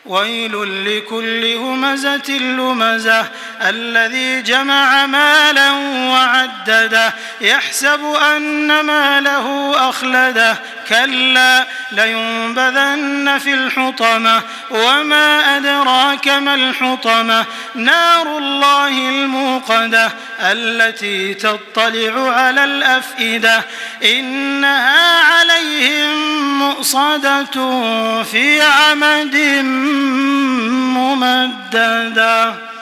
ويل لكل همزة لمزة الذي جمع مالا وعدده يحسب أن ماله أخلده كلا لينبذن في الحطمة وما أدراك ما الحطمة نار الله الموقدة التي تطلع على الأفئدة إنها عليهم مؤصدة في عمد ممددة.